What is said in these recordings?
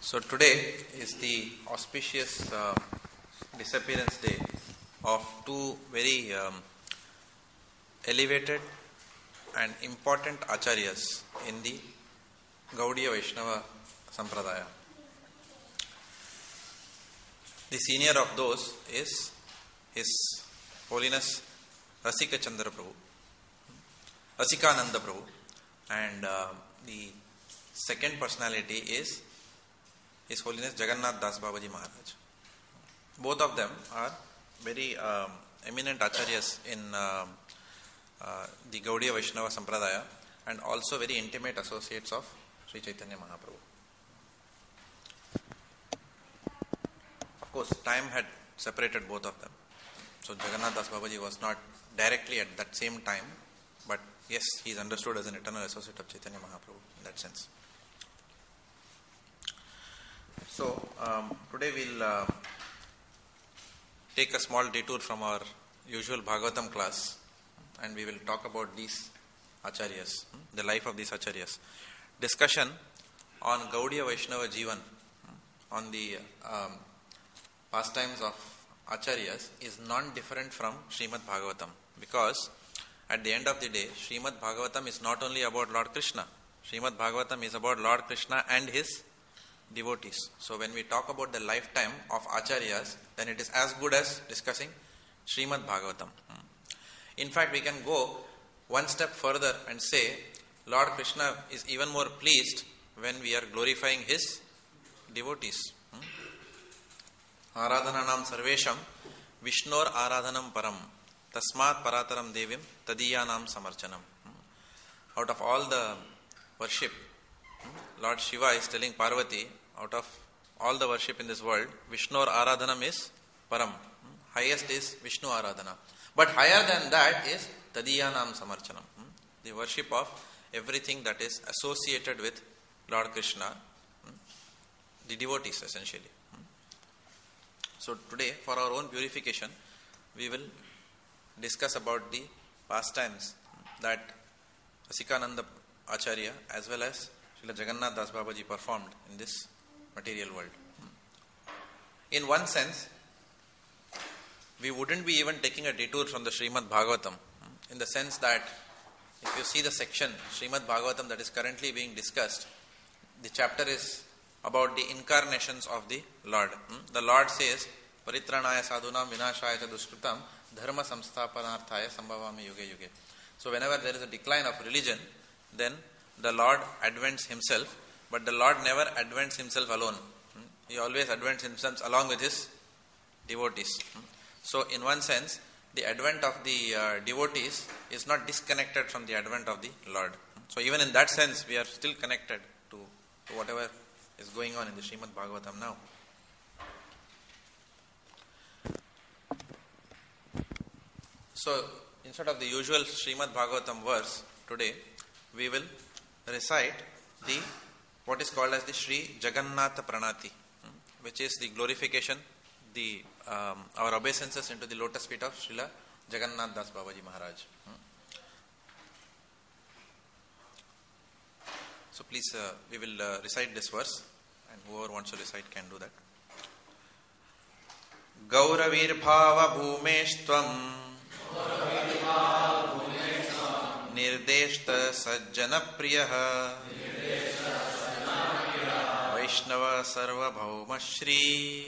So today is the auspicious disappearance day of two very elevated and important acharyas in the Gaudiya Vaishnava Sampradaya. The senior of those is His Holiness Rasika Chandra Prabhu, Rasikananda Prabhu, and the second personality is His Holiness Jagannath Das Babaji Maharaj. Both of them are very eminent acharyas in the Gaudiya Vaishnava Sampradaya and also very intimate associates of Sri Chaitanya Mahaprabhu. Of course, time had separated both of them. So Jagannath Das Babaji was not directly at that same time, but yes, he is understood as an eternal associate of Chaitanya Mahaprabhu in that sense. So today we'll take a small detour from our usual Bhagavatam class and we will talk about these acharyas, the life of these acharyas. Discussion on Gaudiya Vaishnava Jivan, on the pastimes of acharyas is non-different from Srimad Bhagavatam, because at the end of the day, Srimad Bhagavatam is not only about Lord Krishna. Srimad Bhagavatam is about Lord Krishna and his devotees. So when we talk about the lifetime of acharyas, then it is as good as discussing Srimad Bhagavatam. In fact, we can go one step further and say Lord Krishna is even more pleased when we are glorifying his devotees. Aradhananam sarvesham Vishnor aradhanam param tasmat parataram devim tadiyanam samarchanam. Out of all the worship, Lord Shiva is telling Parvati, out of all the worship in this world, Vishnor aradhanam is param. Highest is Vishnu aradhana. But higher than that is tadiyanam samarchanam. The worship of everything that is associated with Lord Krishna, the devotees essentially. So today, for our own purification, we will discuss about the pastimes that Rasikananda Acharya as well as Srila Jagannath Das Babaji performed in this material world. In one sense, we wouldn't be even taking a detour from the Srimad Bhagavatam, in the sense that if you see the section Srimad Bhagavatam that is currently being discussed, the chapter is about the incarnations of the Lord. The Lord says, Paritranaya sadhunam vinashaya cha duskritam dharma samsthapanarthaya sambhavami yuge yuge. So whenever there is a decline of religion, then the Lord advents himself, but the Lord never advents himself alone. He always advents himself along with his devotees. So in one sense, the advent of the devotees is not disconnected from the advent of the Lord. So even in that sense, we are still connected to whatever is going on in the Srimad Bhagavatam now. So instead of the usual Srimad Bhagavatam verse, today we will recite the what is called as the Sri Jagannatha Pranati, which is the glorification, our obeisances into the lotus feet of Srila Jagannath Das Babaji Maharaj. So please, we will recite this verse, and whoever wants to recite can do that. Gauravir Bhava Bhumeshtvam Nirdeshta Sajjana Priyaha Vaishnava Sarva Bhauma Shri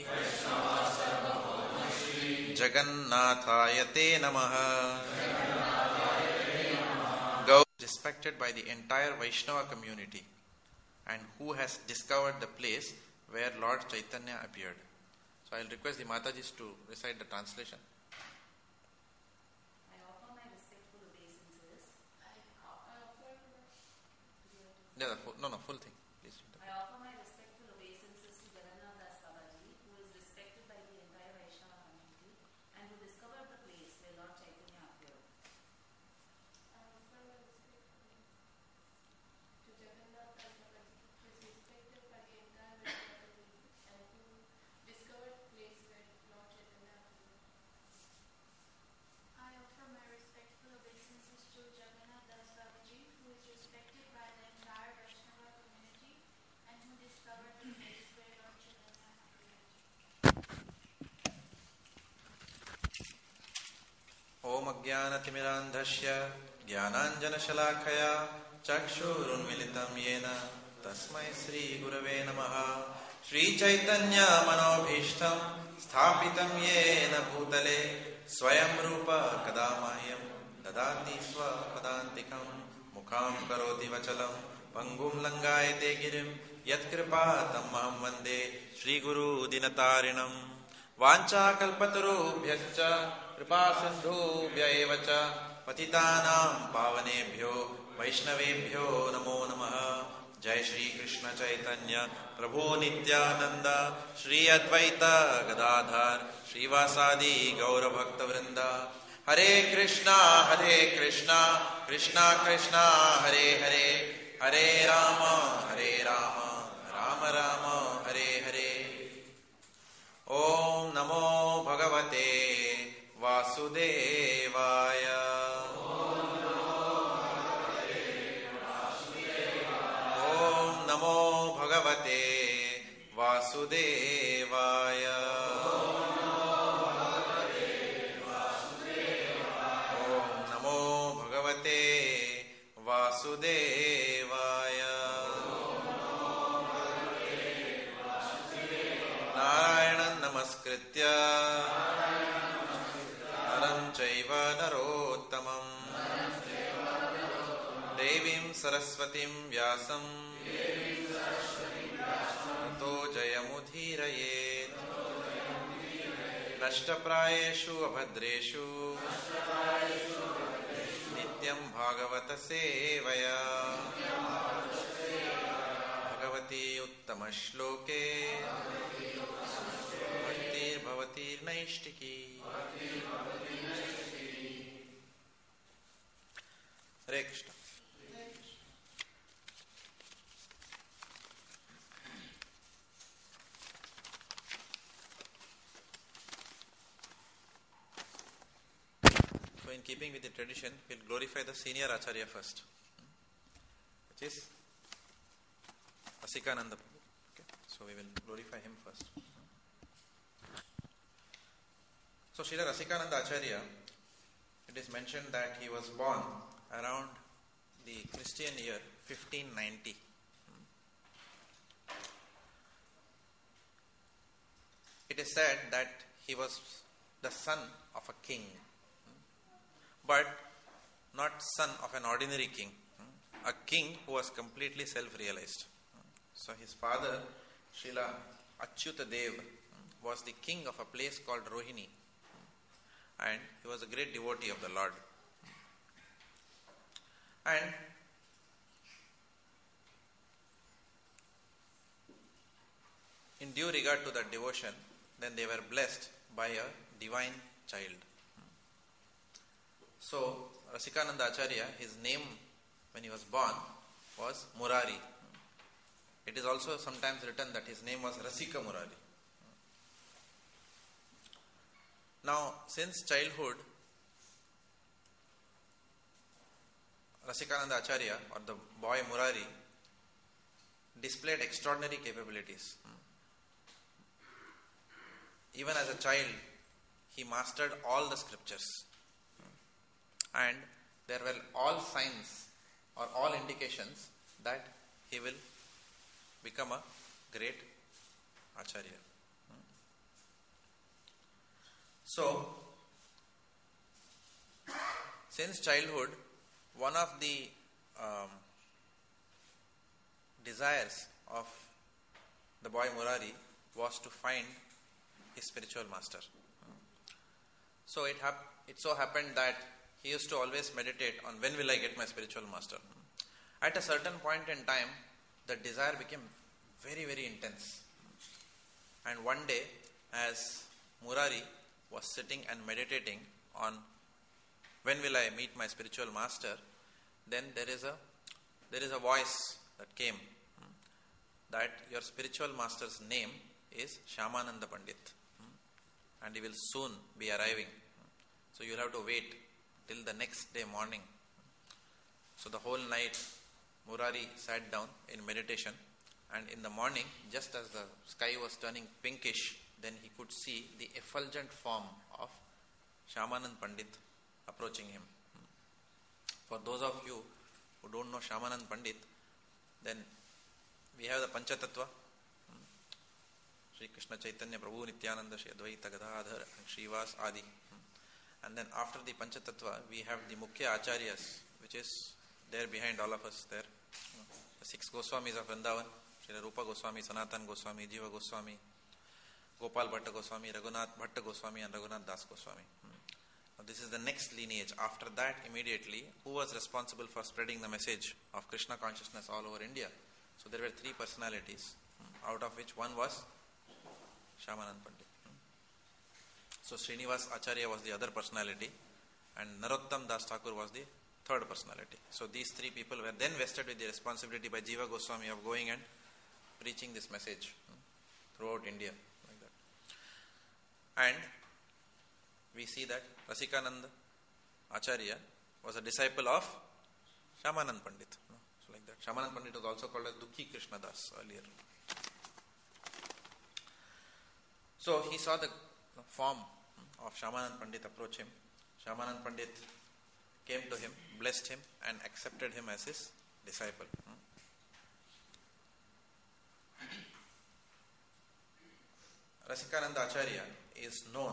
Jagannathaya Te Namaha. Gaur is respected by the entire Vaishnava community and who has discovered the place where Lord Chaitanya appeared. So I will request the Matajis to recite the translation. I offer my respectful obeisances. Full thing. Please. I offer my respectful obeisances to Jagannath Das Babaji, who is respected by the entire Vaishnava community and who discovered the place where Lord Chaitanya appeared. I offer my respectful to Jagannath Das Babaji, who is respected by the entire Vaishnava community and who discovered the place where Lord Chaitanya appeared. I offer my respectful obeisances to Jagannath Das Babaji, who is respected by the entire Vaishnava community ज्ञानतिमिरान्धस्य ज्ञानाञ्जनशलाखया चक्षुरुन्मिलितं येन तस्मै श्रीगुरवे नमः। श्रीचैतन्यमनोभीष्टं स्थापितं येन भूतले स्वयं रूप कदा मह्यं ददाति स्वपदान्तिकं। मुखां करोति वचलं पङ्गुं लङ्घयते गिरिं यत्कृपातमहं वन्दे श्रीगुरुदिनतारिणं। वाञ्छाकल्पतरुभ्यश्च कृपासिन्धुभ्य एव च पतितानां पावनेभ्यो वैष्णवेभ्यो नमो नमः। जय श्री कृष्ण चैतन्य प्रभु नित्यानंद श्री अद्वैत गदाधर श्रीवासादि गौरभक्तवृंद। हरे कृष्णा कृष्णा कृष्णा हरे हरे, हरे राम राम राम हरे हरे। ओम नमो भगवते वासुदेवाय। ओम नमो भगवते वासुदेवाय। ओम नमो भगवते वासुदेवाय। नारायणं नमस्कृत्य नरं चैव नरोत्तमं देवीं सरस्वतीं व्यासं ततो जयमुदीरयेत्। नष्टप्रायेषु अभद्रेषु नित्यं भागवत सेवया भगवती उत्तमश्लोके भक्तिर्भवती नैष्टिकी। हरे Krishna. So in keeping with the tradition, we'll glorify the senior Acharya first, which is Rasikananda Prabhu. Okay. So we will glorify him first. So Srila Rasikananda Acharya, it is mentioned that he was born around the Christian year 1590. It is said that he was the son of a king, but not son of an ordinary king, a king who was completely self-realized. So his father, Srila Achyuta Dev, was the king of a place called Rohini, and he was a great devotee of the Lord. And in due regard to that devotion, then they were blessed by a divine child. So Rasikananda Acharya, his name when he was born was Murari. It is also sometimes written that his name was Rasika Murari. Now, since childhood, Rasikananda Acharya, or the boy Murari, displayed extraordinary capabilities. Even as a child, he mastered all the scriptures. And there were all signs or all indications that he will become a great Acharya. So, since childhood, one of the desires of the boy Murari was to find his spiritual master. So it so happened that he used to always meditate on when will I get my spiritual master. At a certain point in time, the desire became very, very intense. And one day, as Murari was sitting and meditating on when will I meet my spiritual master, then there is a voice that came that your spiritual master's name is Shyamananda Pandit, and he will soon be arriving. So you will have to wait till the next day morning. So the whole night Murari sat down in meditation, and in the morning, just as the sky was turning pinkish, then he could see the effulgent form of Shyamananda Pandit approaching him. For those of you who don't know Shyamanand Pandit, then we have the Panchatattva, Sri Krishna Chaitanya Prabhu Nityananda Shri Advaita Gadadhar and Srivas Adi. And then after the Panchatattva, we have the Mukhya Acharyas, which is there behind all of us there. The 6 Goswamis of Vrindavan, Sri Rupa Goswami, Sanatan Goswami, Jiva Goswami, Gopal Bhatta Goswami, Raghunath Bhatta Goswami and Raghunath Das Goswami. Now this is the next lineage. After that, immediately, who was responsible for spreading the message of Krishna consciousness all over India? So there were 3 personalities, out of which one was Shyamanand Pandit. So Srinivas Acharya was the other personality and Narottam Das Thakur was the third personality. So these 3 people were then vested with the responsibility by Jiva Goswami of going and preaching this message throughout India. Like that. And we see that Rasikananda Acharya was a disciple of Shyamanand Pandit. So like that. Shyamanand Pandit was also called as Dukhi Krishna Das earlier. So he saw the form of Shyamanand Pandit approach him. Shyamanand Pandit came to him, blessed him and accepted him as his disciple. Rasikananda Acharya is known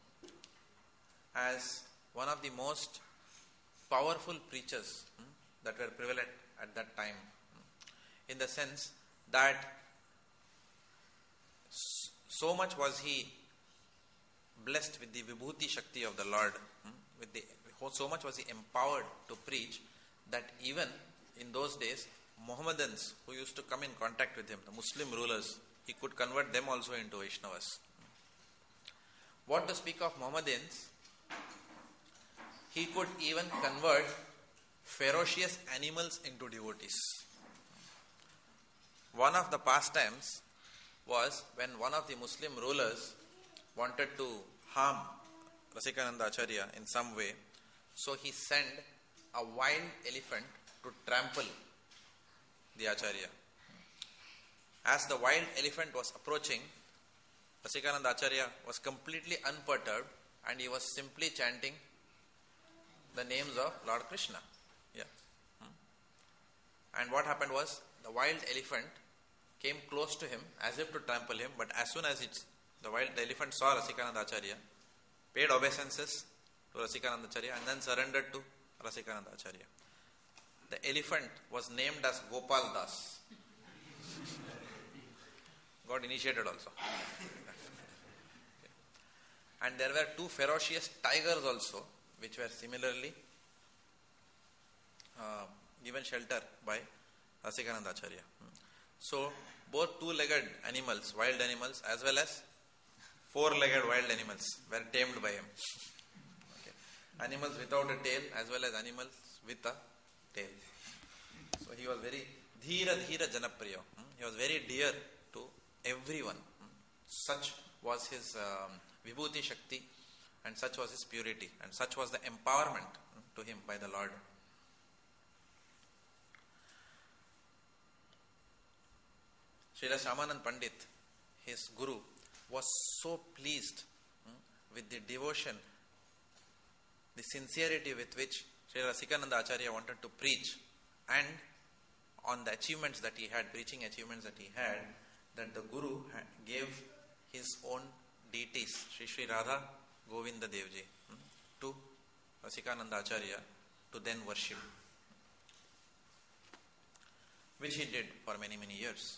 as one of the most powerful preachers that were prevalent at that time, in the sense that so much was he blessed with the Vibhuti Shakti of the Lord, so much was he empowered to preach, that even in those days, Mohammedans who used to come in contact with him, the Muslim rulers, he could convert them also into Vaishnavas. What to speak of Mohammedans, he could even convert ferocious animals into devotees. One of the pastimes was when one of the Muslim rulers wanted to harm Rasikananda Acharya in some way, so he sent a wild elephant to trample the Acharya. As the wild elephant was approaching, Rasikananda Acharya was completely unperturbed and he was simply chanting the names of Lord Krishna. And what happened was, the wild elephant came close to him as if to trample him, but as soon as the elephant saw Rasikananda Acharya, paid obeisances to Rasikananda Acharya and then surrendered to Rasikananda Acharya. The elephant was named as Gopal Das. Got initiated also. And there were 2 ferocious tigers also, which were similarly given shelter by Rasikananda Acharya. So both 2-legged animals, wild animals, as well as 4-legged wild animals were tamed by him. Animals without a tail as well as animals with a tail. So he was very Dhira Janapriya. He was very dear to everyone. Such was his Vibhuti Shakti and such was his purity and such was the empowerment to him by the Lord. Srila Shyamanand Pandit, his guru, was so pleased with the devotion, the sincerity with which Srila Rasikananda Acharya wanted to preach and on the achievements that he had, preaching achievements that he had, that the guru gave his own deities, Sri Radha Govinda Devji, to Rasikananda Acharya to then worship, which he did for many, many years.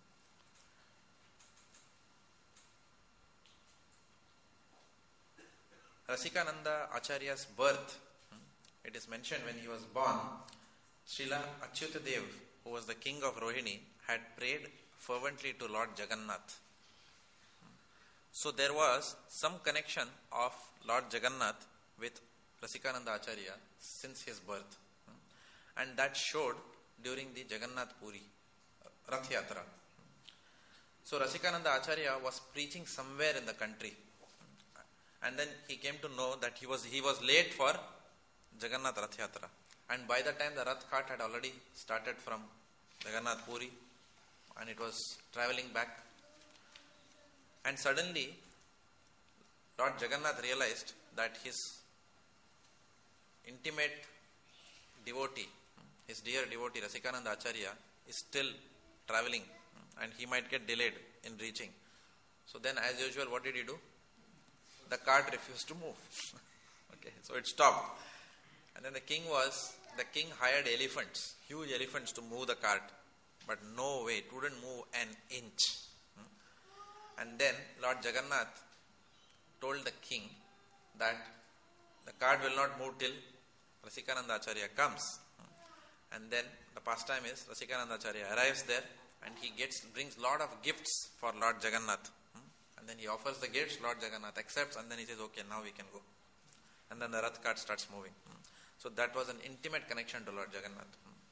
Rasikananda Acharya's birth, it is mentioned when he was born, Srila Achyutadev, who was the king of Rohini, had prayed fervently to Lord Jagannath. So there was some connection of Lord Jagannath with Rasikananda Acharya since his birth. And that showed during the Jagannath Puri Rath Yatra. So Rasikananda Acharya was preaching somewhere in the country. And then he came to know that he was late for Jagannath Rath Yatra. And by the time the Rath cart had already started from Jagannath Puri and it was travelling back. And suddenly Lord Jagannath realized that his intimate devotee, his dear devotee Rasikananda Acharya is still traveling and he might get delayed in reaching. So then as usual, what did he do? The cart refused to move. Okay, so it stopped. And then the king hired elephants, huge elephants, to move the cart. But no way, it wouldn't move an inch. And then Lord Jagannath told the king that the cart will not move till Rasikananda Acharya comes. And then the pastime is Rasikananda Acharya arrives there and he brings lot of gifts for Lord Jagannath. And then he offers the gifts, Lord Jagannath accepts, and then he says, okay, now we can go. And then the Rath cart starts moving. So that was an intimate connection to Lord Jagannath.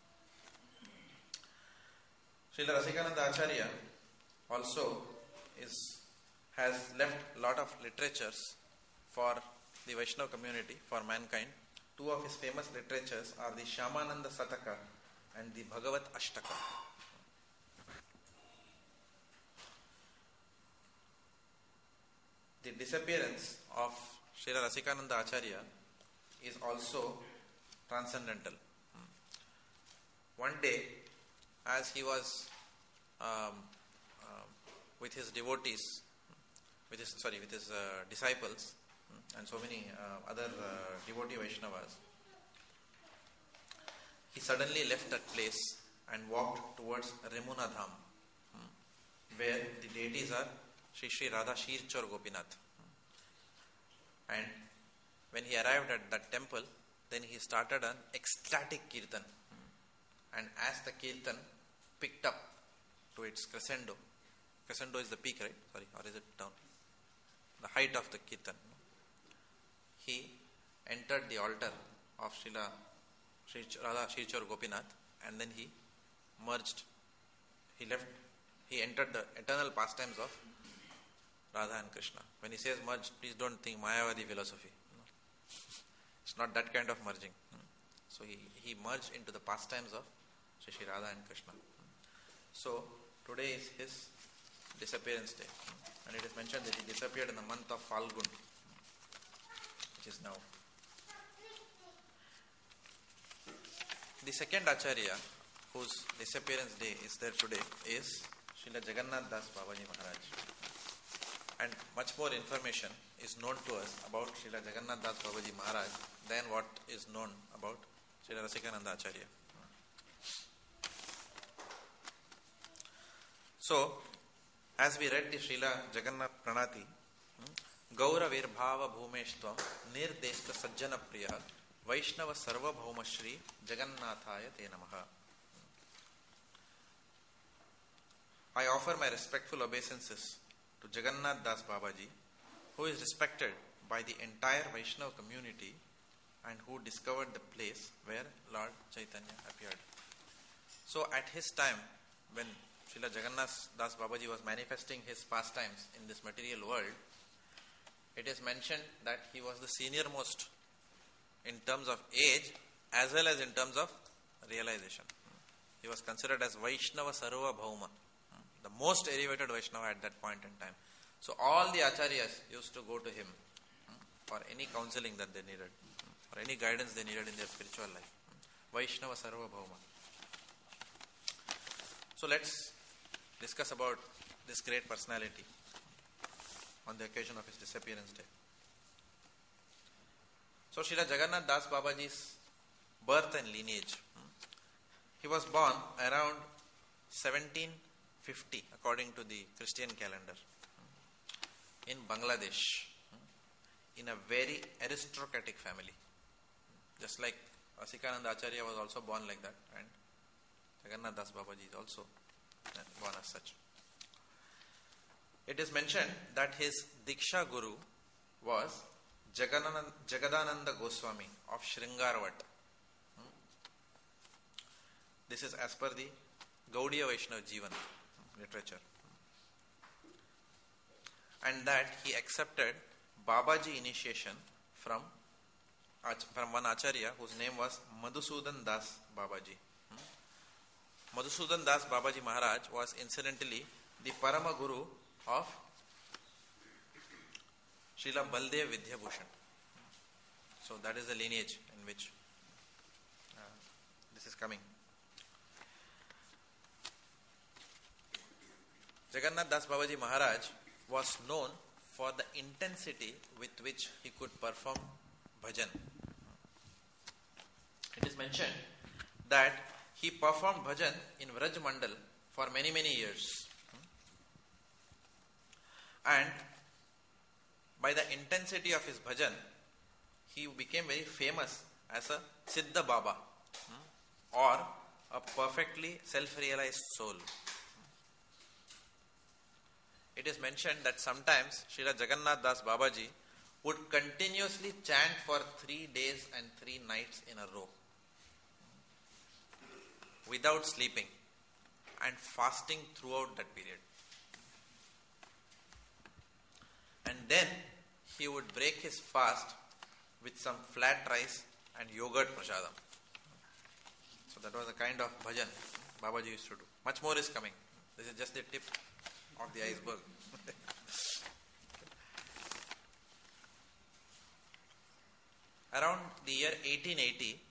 Srila Rasikananda Acharya also has left a lot of literatures for the Vaishnava community, for mankind. Two of his famous literatures are the Shyamananda Sataka and the Bhagavat Ashtaka. The disappearance of Srila Rasikananda Acharya is also transcendental. One day, as he was with his devotees, with his disciples, and so many other devotee Vaishnavas, he suddenly left that place and walked towards Remuna Dham, where the deities are Sri Radha Shirchor Gopinath. And when he arrived at that temple, then he started an ecstatic kirtan. And as the kirtan picked up to its crescendo is the peak, right? Sorry, or is it down? The height of the kirtan. He entered the altar of Sri Radha Shirchor Gopinath, and then he merged. He entered the eternal pastimes of Radha and Krishna. When he says merge, please don't think Mayavadi philosophy. No. It's not that kind of merging. So he merged into the pastimes of Sri Radha and Krishna. So today is his disappearance day. And it is mentioned that he disappeared in the month of Falgun, which is now. The second Acharya, whose disappearance day is there today, is Srila Jagannath Das Babaji Maharaj. And much more information is known to us about Srila Jagannath Das Babaji Maharaj than what is known about Srila Rasikananda Acharya. So, as we read the Srila Jagannath Pranati, Gaura Virbhava Bhumeshtvam Nirdeshta Sajjana Priya Vaishnava Sarva Bhauma Shri Jagannathaya Te Namaha. I offer my respectful obeisances to Jagannath Das Babaji, who is respected by the entire Vaishnava community and who discovered the place where Lord Chaitanya appeared. So at his time, when Srila Jagannath Das Babaji was manifesting his pastimes in this material world, it is mentioned that he was the senior most in terms of age as well as in terms of realization. He was considered as Vaishnava Sarva Bhauma, the most elevated Vaishnava at that point in time. So all the Acharyas used to go to him for any counseling that they needed, or any guidance they needed in their spiritual life. Vaishnava Sarva Bhauma. So let's discuss about this great personality on the occasion of his disappearance day. So Srila Jagannath Das Babaji's birth and lineage. He was born around 1750 according to the Christian calendar in Bangladesh, in a very aristocratic family. Just like Rasikananda Acharya was also born like that, and Jagannath Das Babaji is also born as such. It is mentioned that his Diksha Guru was Jagadananda Goswami of Shringarvat. This is as per the Gaudiya Vaishnava Jivan literature. And that he accepted Babaji initiation from one Acharya whose name was Madhusudan Das Babaji. Madhusudan Das Babaji Maharaj was incidentally the Parama Guru of Srila Baldev Vidyabhushan. So that is the lineage in which this is coming. Jagannath Das Babaji Maharaj was known for the intensity with which he could perform bhajan. It is mentioned that he performed bhajan in Vraj Mandal for many, many years. And by the intensity of his bhajan, he became very famous as a Siddha Baba, or a perfectly self-realized soul. It is mentioned that sometimes Srila Jagannath Das Babaji would continuously chant for 3 days and 3 nights in a row, without sleeping, and fasting throughout that period. And then he would break his fast with some flat rice and yogurt prasadam. So that was the kind of bhajan Babaji used to do. Much more is coming. This is just the tip of the iceberg. Around the year 1880,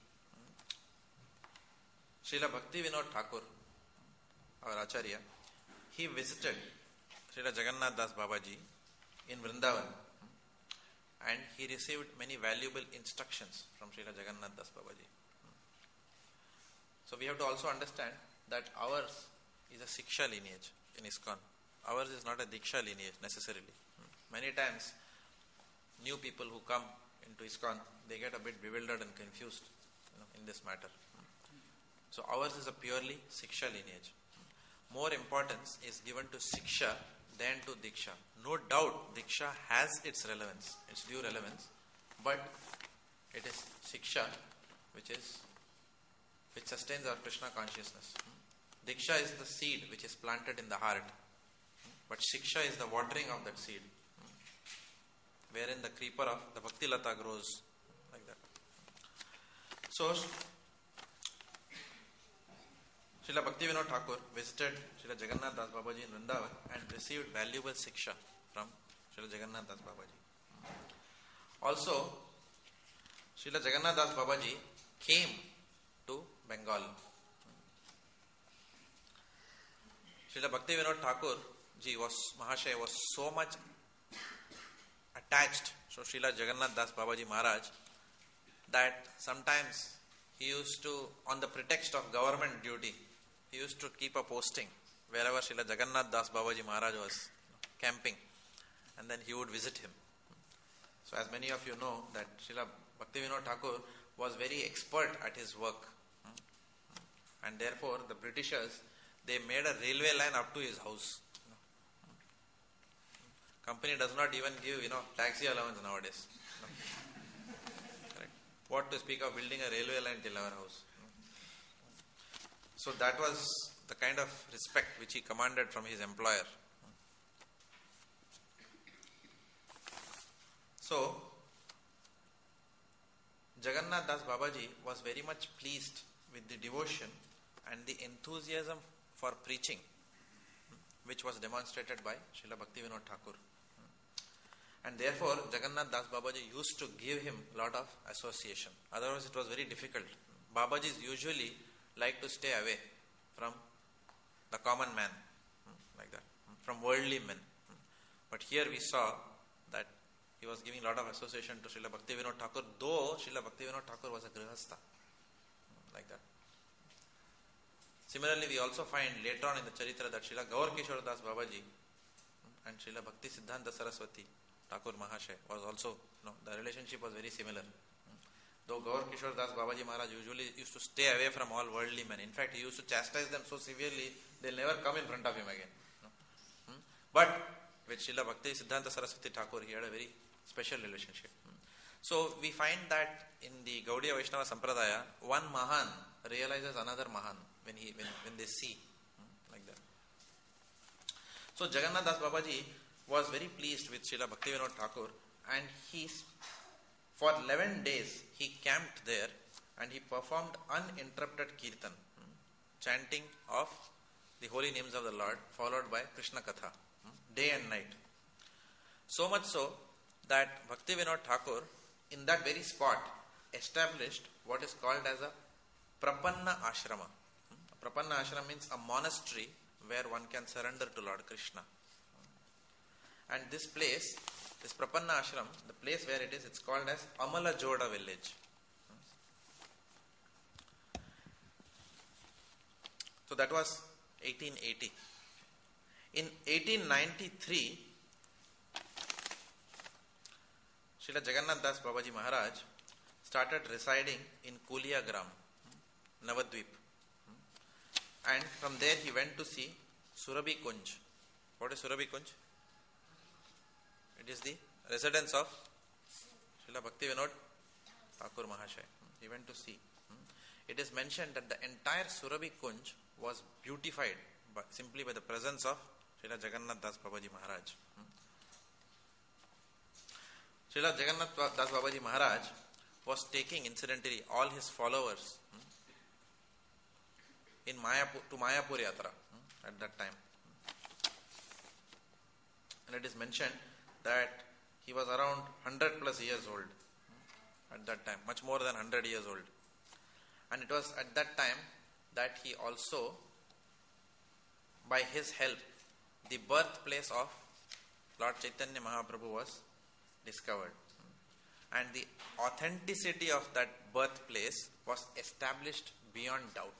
Srila Bhakti Vinod Thakur, our Acharya, he visited Srila Jagannath Das Babaji in Vrindavan, and he received many valuable instructions from Srila Jagannath Das Babaji. So we have to also understand that ours is a Siksha lineage in ISKCON. Ours is not a Diksha lineage necessarily. Many times, new people who come into ISKCON, they get a bit bewildered and confused in this matter. So ours is a purely Siksha lineage. More importance is given to Siksha than to Diksha. No doubt Diksha has its relevance, its due relevance, but it is Siksha which sustains our Krishna consciousness. Diksha is the seed which is planted in the heart, but Siksha is the watering of that seed, wherein the creeper of the Bhakti Lata grows like that. So Srila Bhakti Vinod Thakur visited Srila Jagannath Das Babaji in Vrindavan and received valuable Siksha from Srila Jagannath Das Babaji. Also, Srila Jagannath Das Babaji came to Bengal. Srila Bhakti Vinod Thakur ji Mahashaya was so much attached to Srila Jagannath Das Babaji Maharaj that sometimes he used to, on the pretext of government duty, he used to keep a posting wherever Srila Jagannath Das Babaji Maharaj was camping, and then he would visit him. So as many of you know that Srila Bhakti Vinod Thakur was very expert at his work, and therefore the Britishers, they made a railway line up to his house. Company does not even give taxi allowance nowadays. Correct. What to speak of building a railway line till our house. So that was the kind of respect which he commanded from his employer. So Jagannath Das Babaji was very much pleased with the devotion and the enthusiasm for preaching which was demonstrated by Srila Bhakti Vinod Thakur. And therefore Jagannath Das Babaji used to give him a lot of association. Otherwise it was very difficult. Babajis usually like to stay away from the common man, like that, from worldly men. But here we saw that he was giving a lot of association to Srila Bhakti Vinod Thakur, though Srila Bhakti Vinod Thakur was a grihastha, like that. Similarly, we also find later on in the Charitra that Srila Gaur Kishore Das Babaji and Srila Bhakti Siddhanta Saraswati Thakur Mahasaya was also, the relationship was very similar. Though Gaur Kishore Das Babaji Maharaj usually used to stay away from all worldly men. In fact, he used to chastise them so severely, they'll never come in front of him again. But with Srila Bhakti Siddhanta Saraswati Thakur, he had a very special relationship. So we find that in the Gaudiya Vaishnava Sampradaya, one Mahan realizes another Mahan when they see, like that. So Jagannath Das Babaji was very pleased with Srila Bhakti Vinod Thakur, and for 11 days he camped there and he performed uninterrupted kirtan, chanting of the holy names of the Lord, followed by Krishna Katha, day and night. So much so that Bhakti Vinod Thakur in that very spot, established what is called as a Prapanna Ashrama. A Prapanna Ashrama means a monastery where one can surrender to Lord Krishna. And this place, this Prapanna Ashram, the place where it is, it's called as Amala Joda village. So that was 1880. In 1893, Srila Jagannath Das Babaji Maharaj started residing in Kuliagram, Navadvip. And from there he went to see Surabhi Kunj. What is Surabhi Kunj? It is the residence of Srila Bhaktivinoda Thakur Mahashaya. He went to see. It is mentioned that the entire Surabhi Kunj was beautified simply by the presence of Srila Jagannath Das Babaji Maharaj. Srila Jagannath Das Babaji Maharaj was taking, incidentally, all his followers in to Mayapur Yatra at that time. And it is mentioned that he was around 100 plus years old at that time, much more than 100 years old. And it was at that time that he also, by his help, the birthplace of Lord Chaitanya Mahaprabhu was discovered. And the authenticity of that birthplace was established beyond doubt.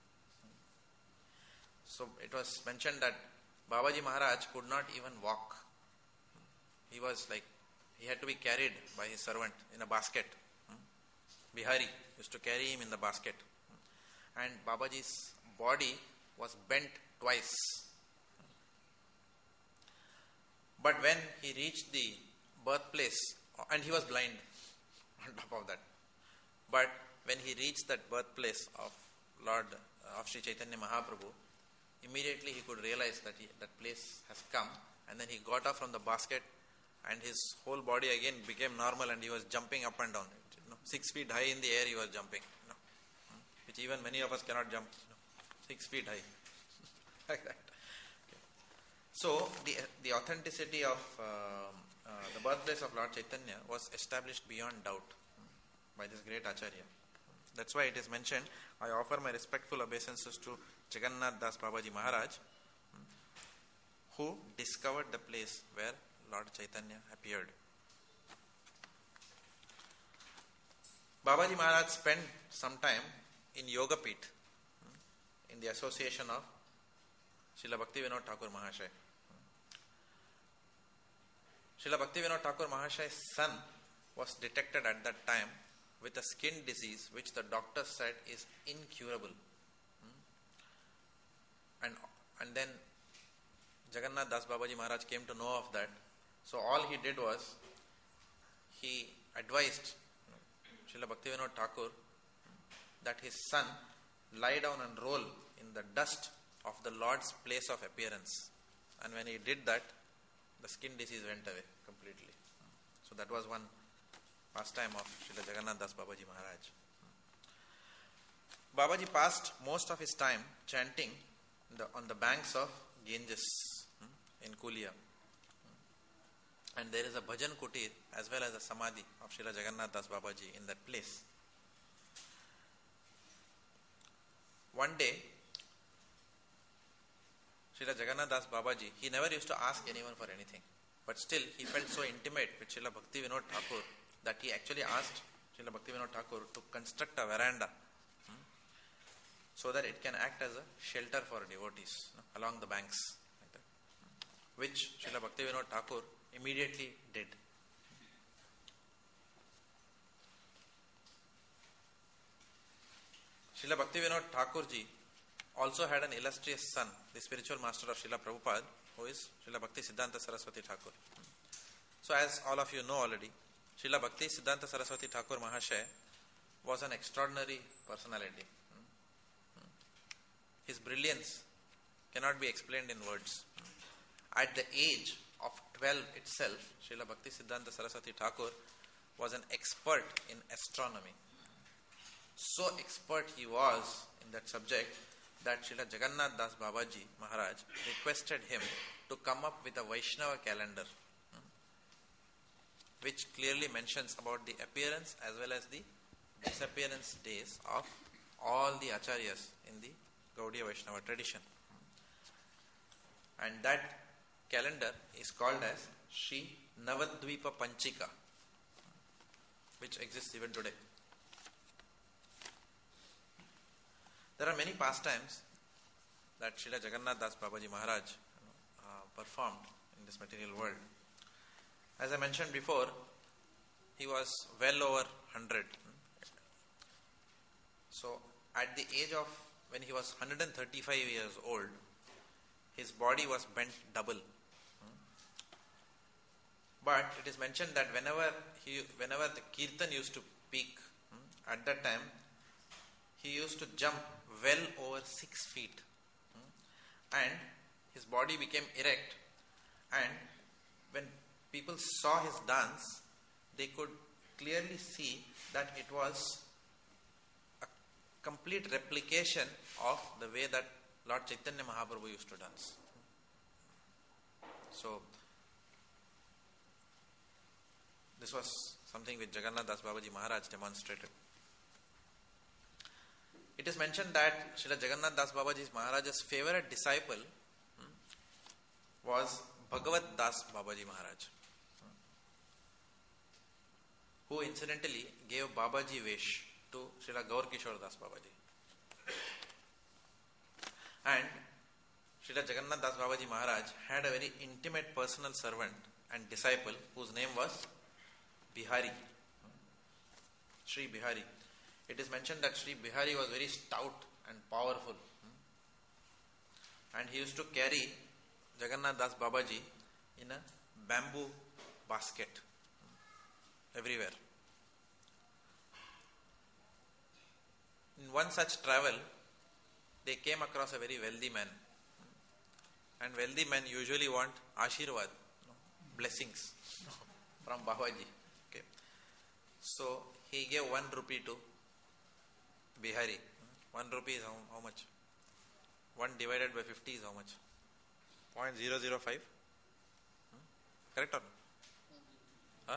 So it was mentioned that Babaji Maharaj could not even walk. He was like, he had to be carried by his servant in a basket. Bihari used to carry him in the basket. And Babaji's body was bent twice. But when he reached the birthplace, and he was blind on top of that, but when he reached that birthplace of Sri Chaitanya Mahaprabhu, immediately he could realize that that place has come, and then he got up from the basket and his whole body again became normal and he was jumping up and down. 6 feet high in the air he was jumping, which even many of us cannot jump, 6 feet high. Like that. Okay. So the authenticity of the birthplace of Lord Chaitanya was established beyond doubt by this great Acharya. That's why it is mentioned, I offer my respectful obeisances to Jagannath Das Babaji Maharaj, who discovered the place where Lord Chaitanya appeared. Babaji Maharaj spent some time in Yoga Peeth, in the association of Srila Bhaktivinoda Thakur Mahashaya. Srila Bhaktivinoda Thakur Mahashaya's son was detected at that time with a skin disease which the doctor said is incurable. And then Jagannath Das Babaji Maharaj came to know of that. So all he did was, he advised Srila Bhaktivinoda Thakur that his son lie down and roll in the dust of the Lord's place of appearance. And when he did that, the skin disease went away completely. So that was one pastime of Srila Jagannath Das Babaji Maharaj. Babaji passed most of his time chanting on the banks of Ganges in Kulia. And there is a bhajan kutir as well as a samadhi of Srila Jagannath Das Babaji in that place. One day, Srila Jagannath Das Babaji, he never used to ask anyone for anything. But still, he felt so intimate with Srila Bhaktivinoda Thakur that he actually asked Srila Bhaktivinoda Thakur to construct a veranda so that it can act as a shelter for devotees along the banks. Like that. Which Srila Bhaktivinoda Thakur immediately did. Srila Bhaktivinoda Thakur ji also had an illustrious son, the spiritual master of Srila Prabhupada, who is Srila Bhakti Siddhanta Saraswati Thakur. So as all of you know already, Srila Bhakti Siddhanta Saraswati Thakur Mahashaya was an extraordinary personality. His brilliance cannot be explained in words. At the age of 12 itself, Srila Bhakti Siddhanta Saraswati Thakur was an expert in astronomy. So expert he was in that subject that Srila Jagannath Das Babaji Maharaj requested him to come up with a Vaishnava calendar. which clearly mentions about the appearance as well as the disappearance days of all the acharyas in the Gaudiya Vaishnava tradition. And that calendar is called as Sri Navadvipa Panchika, which exists even today. There are many pastimes that Srila Jagannath Das Babaji Maharaj performed in this material world. As I mentioned before, he was well over 100. So at the age of, when he was 135 years old, his body was bent double. But it is mentioned that whenever the kirtan used to peak, at that time, he used to jump well over 6 feet. And his body became erect. And when people saw his dance, they could clearly see that it was a complete replication of the way that Lord Chaitanya Mahaprabhu used to dance. So, this was something which Jagannath Das Babaji Maharaj demonstrated. It is mentioned that Srila Jagannath Das Babaji Maharaj's favorite disciple was Bhagavad Das Babaji Maharaj, who incidentally gave Babaji Vesh to Srila Gaur Kishore Das Babaji. And Srila Jagannath Das Babaji Maharaj had a very intimate personal servant and disciple whose name was Bihari, Sri Bihari. It is mentioned that Sri Bihari was very stout and powerful, and he used to carry Jagannath Das Babaji in a bamboo basket everywhere. In one such travel, they came across a very wealthy man, and wealthy men usually want Ashirwad, blessings from Babaji. Okay. So he gave 1 rupee to Bihari. 1 rupee is how much? 1 divided by 50 is how much? 0.005? Correct or no? Huh?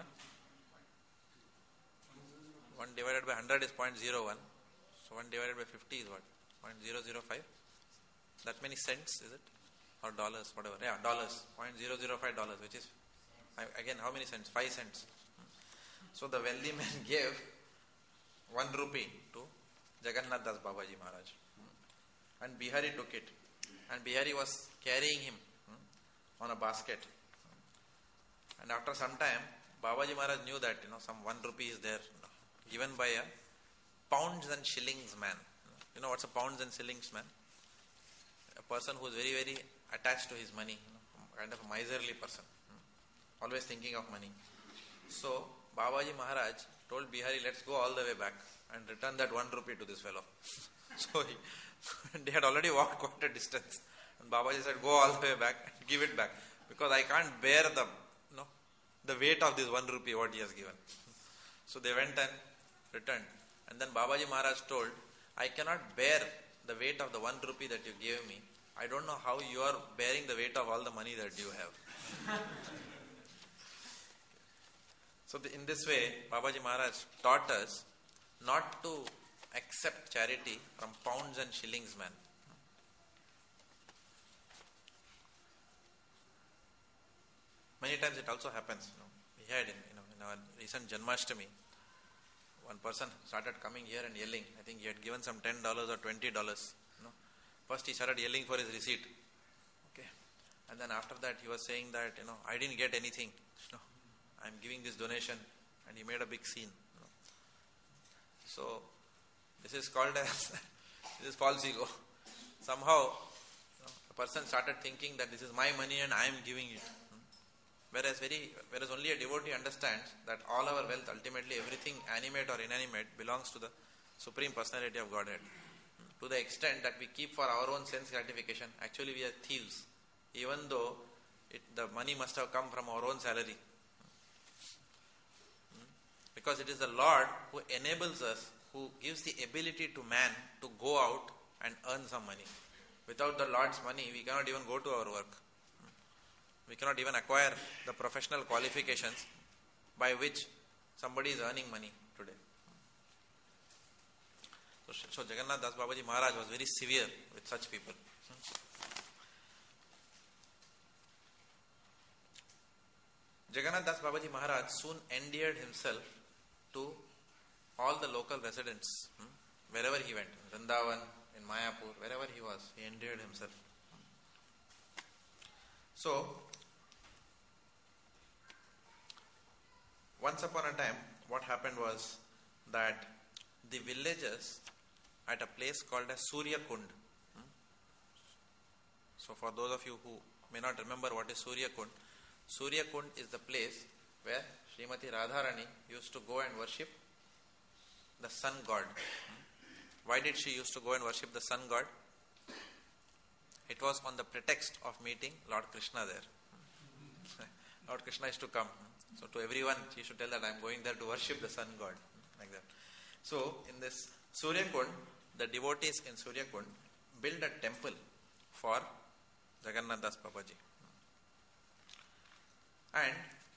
1 divided by 100 is 0.01. So 1 divided by 50 is what? 0.005? That many cents, is it? Or dollars, whatever. Yeah, dollars. $0.005, which is, again, how many cents? 5 cents. So the wealthy man gave 1 rupee to Jagannath Das Babaji Maharaj. And Bihari took it. And Bihari was carrying him on a basket. And after some time, Babaji Maharaj knew that, some 1 rupee is there, given by a pounds and shillings man. You know what's a pounds and shillings man? A person who is very, very attached to his money, kind of a miserly person, always thinking of money. So Babaji Maharaj told Bihari, let's go all the way back and return that 1 rupee to this fellow. So they had already walked quite a distance. And Babaji said, go all the way back and give it back, because I can't bear the weight of this 1 rupee what he has given. So they went and returned. And then Babaji Maharaj told, I cannot bear the weight of the 1 rupee that you gave me. I don't know how you are bearing the weight of all the money that you have. So in this way, Babaji Maharaj taught us not to accept charity from pounds and shillings man. Many times it also happens. We had in our recent Janmashtami, one person started coming here and yelling. I think he had given some $10 or $20. First he started yelling for his receipt. Okay. And then after that he was saying that, I didn't get anything. I'm giving this donation, and he made a big scene. So this is called as this is false ego. Somehow a person started thinking that this is my money and I am giving it. Whereas only a devotee understands that all our wealth, ultimately everything animate or inanimate, belongs to the Supreme Personality of Godhead. To the extent that we keep for our own sense gratification, actually we are thieves, even though the money must have come from our own salary. Because it is the Lord who enables us, who gives the ability to man to go out and earn some money. Without the Lord's money, we cannot even go to our work. We cannot even acquire the professional qualifications by which somebody is earning money today. So Jagannath Das Babaji Maharaj was very severe with such people. Jagannath Das Babaji Maharaj soon endeared himself to all the local residents, wherever he went, in Vrindavan, in Mayapur, wherever he was, he endeared himself. So, once upon a time, what happened was that the villagers at a place called as Surya Kund. So, for those of you who may not remember what is Surya Kund is the place where Srimati Radharani used to go and worship the sun god. Why did she used to go and worship the sun god? It was on the pretext of meeting Lord Krishna there. Lord Krishna used to come. So to everyone she should tell that I am going there to worship the sun god. Like that. So in this Surya Kund, the devotees in Surya Kund built a temple for Jagannath Das Babaji. And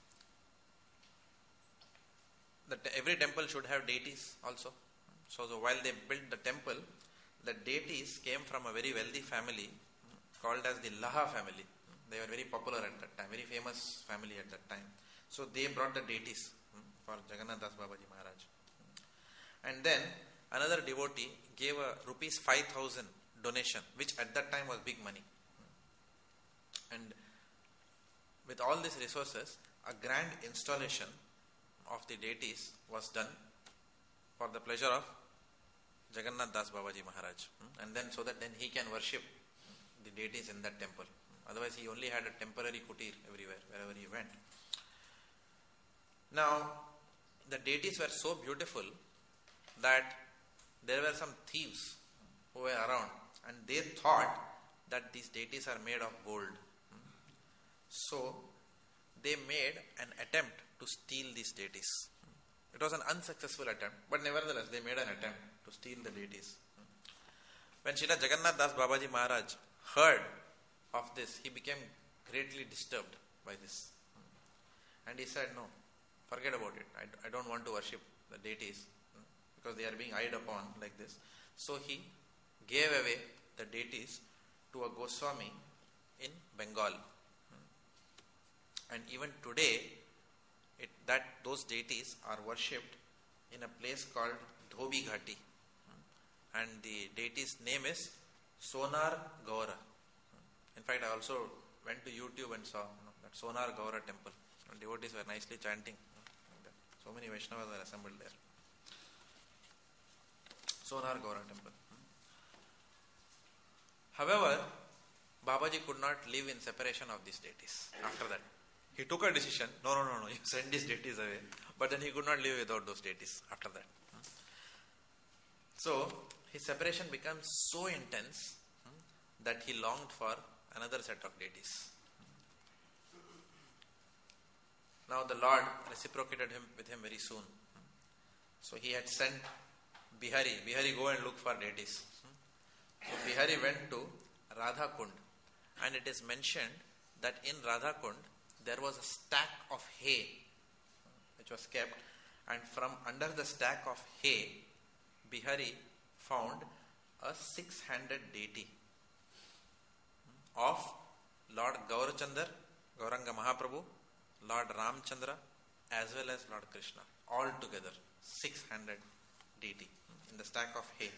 every temple should have deities also. So while they built the temple, the deities came from a very wealthy family called as the Laha family. They were very popular at that time, very famous family at that time. So they brought the deities for Jagannath Das Babaji Maharaj. And then another devotee gave a rupees 5,000 donation, which at that time was big money. And with all these resources, a grand installation of the deities was done for the pleasure of Jagannath Das Babaji Maharaj. And then so that then he can worship the deities in that temple. Otherwise he only had a temporary kutir everywhere, wherever he went. Now, the deities were so beautiful that there were some thieves who were around and they thought that these deities are made of gold. So, they made an attempt to steal these deities. It was an unsuccessful attempt, but nevertheless they made an attempt to steal the deities. When Srila Jagannath Das Babaji Maharaj heard of this, he became greatly disturbed by this. And he said, no, forget about it. I don't want to worship the deities because they are being eyed upon like this. So he gave away the deities to a Goswami in Bengal. And even today, those deities are worshipped in a place called Dhobi Ghati. And the deity's name is Sonar Gaura. In fact, I also went to YouTube and saw that Sonar Gaura temple. And devotees were nicely chanting. So many Vaishnavas were assembled there. Sonar Gaura temple. However, Babaji could not live in separation of these deities after that. He took a decision, no, you send these deities away. But then he could not live without those deities after that. So, his separation becomes so intense that he longed for another set of deities. Now the Lord reciprocated with him very soon. So he had sent Bihari, go and look for deities. So Bihari went to Radha Kund, and it is mentioned that in Radha Kund there was a stack of hay which was kept, and from under the stack of hay Bihari found a 6-handed deity of Lord Gaurachandar, Gauranga Mahaprabhu, Lord Ramchandra, as well as Lord Krishna. All together, 6-handed deity in the stack of hay.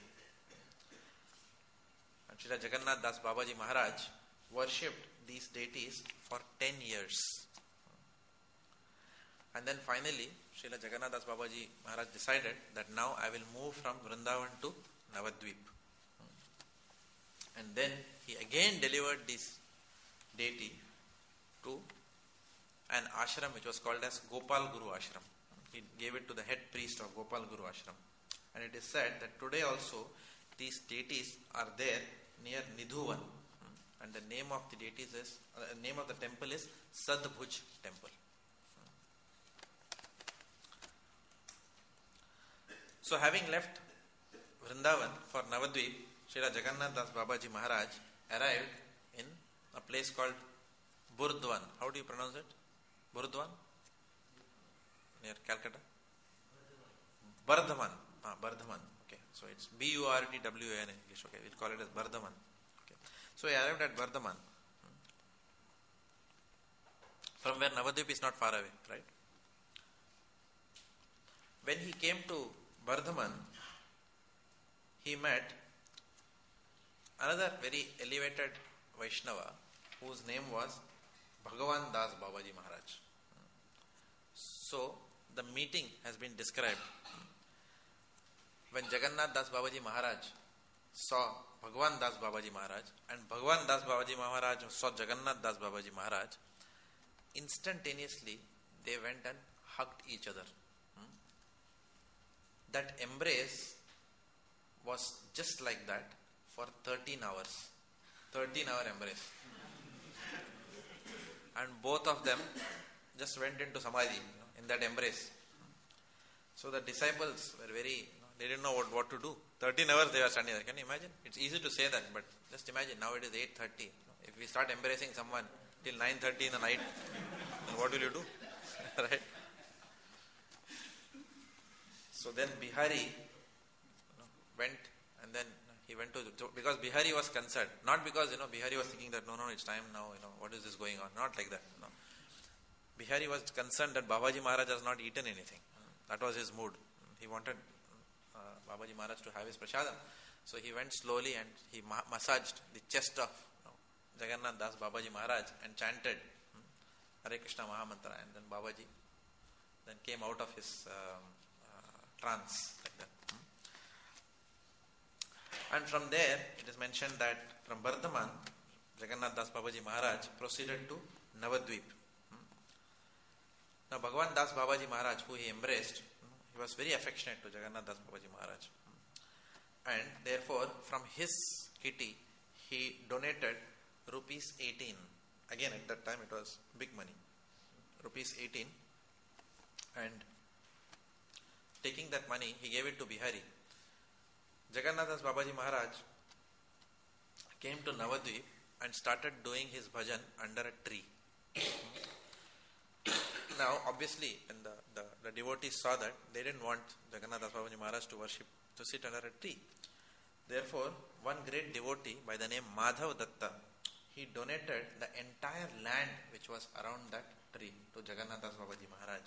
And Srila Jagannath Das Babaji Maharaj worshipped these deities for 10 years. And then finally, Srila Jagannath Das Babaji Maharaj decided that now I will move from Vrindavan to Navadvip. And then he again delivered this deity to an ashram which was called as Gopal Guru Ashram. He gave it to the head priest of Gopal Guru Ashram. And it is said that today also these deities are there near Nidhuvan. And the name of the deities is, name of the temple is Sadbhuj temple. So having left Vrindavan for Navadvip, Srila Jagannath Das Babaji Maharaj arrived in a place called Burdwan. How do you pronounce it? Burdwan? near Calcutta? Bardhaman. Bardhaman. Okay, so it's Burdwan in English. Okay, we'll call it as Bardhaman. Okay, so he arrived at Bardhaman, from where Navadvip is not far away, right? When he came to Bardhaman, he met another very elevated Vaishnava whose name was Bhagavan Das Babaji Maharaj. So, the meeting has been described. When Jagannath Das Babaji Maharaj saw Bhagavan Das Babaji Maharaj and Bhagavan Das Babaji Maharaj saw Jagannath Das Babaji Maharaj, instantaneously they went and hugged each other. That embrace was just like that for 13 hours. 13-hour embrace. And both of them just went into samadhi, in that embrace. So the disciples were very, they didn't know what to do. 13 hours they were standing there. Can you imagine? It's easy to say that, but just imagine, now it is 8:30. If we start embracing someone till 9:30 in the night, then what will you do? Right? So then Bihari went, and then he went to, because Bihari was concerned, not because Bihari was thinking that no, it's time now, what is this going on, not like that. No. Bihari was concerned that Babaji Maharaj has not eaten anything. That was his mood. He wanted Babaji Maharaj to have his prasadam. So he went slowly and he massaged the chest of Jagannath Das Babaji Maharaj and chanted Hare Krishna Mahamantra, and then Babaji then came out of his trance like that. And from there it is mentioned that from Bardhaman, Jagannath Das Babaji Maharaj proceeded to Navadvip. Now Bhagavan Das Babaji Maharaj, who he embraced, he was very affectionate to Jagannath Das Babaji Maharaj. And therefore from his kitty he donated rupees 18. Again, at that time it was big money. Rupees 18. And taking that money, he gave it to Bihari. Jagannath Das Babaji Maharaj came to Navadvip and started doing his bhajan under a tree. Now, obviously, when the devotees saw that, they didn't want Jagannath Das Babaji Maharaj to sit under a tree. Therefore, one great devotee by the name Madhav Datta, he donated the entire land which was around that tree to Jagannath Das Babaji Maharaj.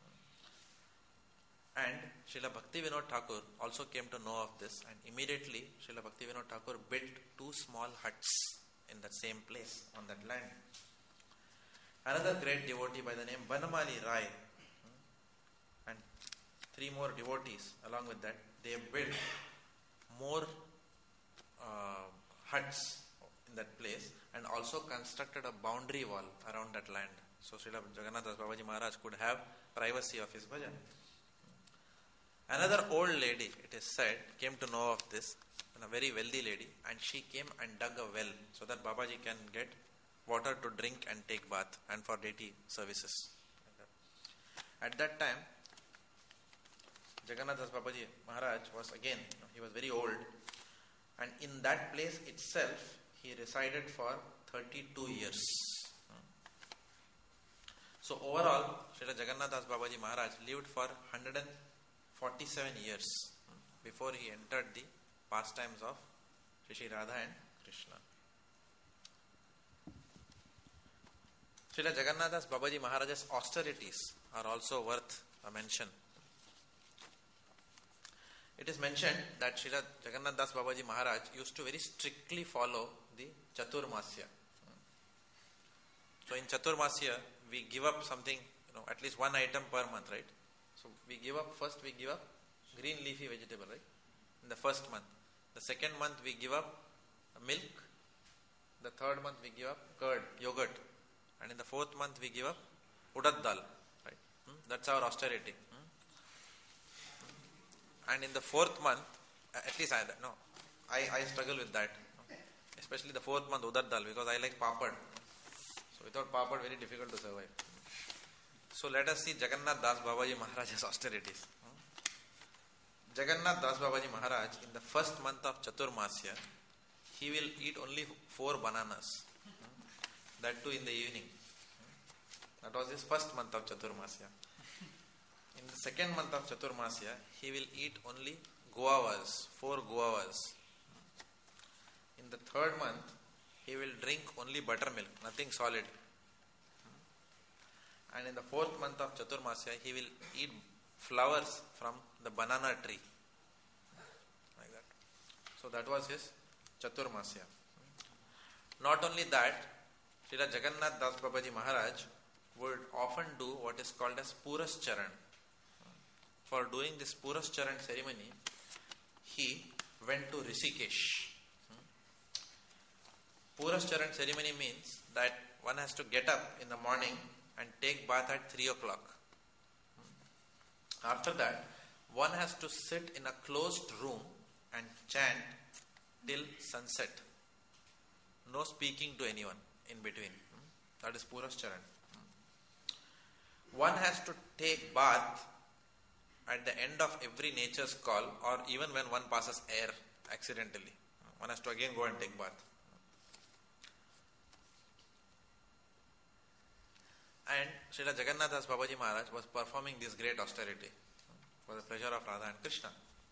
And Srila Bhakti Vinod Thakur also came to know of this, and immediately Srila Bhakti Vinod Thakur built 2 small huts in that same place on that land. Another great devotee by the name Banamali Rai and 3 more devotees along with that, they built more huts in that place and also constructed a boundary wall around that land. So Srila Jagannath Das Babaji Maharaj could have privacy of his bhajan. Another old lady, it is said, came to know of this, a very wealthy lady, and she came and dug a well so that Babaji can get water to drink and take bath and for deity services. At that time, Jagannath Das Babaji Maharaj was again, he was very old, and in that place itself, he resided for 32 years. So overall, Srila Jagannath Das Babaji Maharaj lived for 147 years before he entered the pastimes of Shri Radha and Krishna. Srila Jagannath Das Babaji Maharaj's austerities are also worth a mention. It is mentioned that Srila Jagannath Das Babaji Maharaj used to very strictly follow the Chaturmasya. So in Chaturmasya, we give up something, at least one item per month, right? So we give up green leafy vegetable, right? In the first month. The second month we give up milk. The third month we give up curd, yogurt. And in the fourth month we give up urad dal, right? That's our austerity. And in the fourth month, at least I struggle with that. Especially the fourth month urad dal, because I like papad. So without papad, very difficult to survive. So let us see Jagannath Das Babaji Maharaj's austerities. Jagannath Das Babaji Maharaj, in the first month of Chaturmasya, he will eat only 4 bananas. That too in the evening. That was his first month of Chaturmasya. In the second month of Chaturmasya, he will eat only guavas, 4 guavas. In the third month, he will drink only buttermilk, nothing solid. And in the fourth month of Chaturmasya, he will eat flowers from the banana tree. Like that. So that was his Chaturmasya. Not only that, Srila Jagannath Das Babaji Maharaj would often do what is called as Purascharan. For doing this Purascharan ceremony, he went to Rishikesh. Purascharan ceremony means that one has to get up in the morning and take bath at 3 o'clock. After that, one has to sit in a closed room and chant till sunset. No speaking to anyone in between. That is Purascharan. One has to take bath at the end of every nature's call, or even when one passes air accidentally. One has to again go and take bath. And Srila Jagannath Das Babaji Maharaj was performing this great austerity for the pleasure of Radha and Krishna.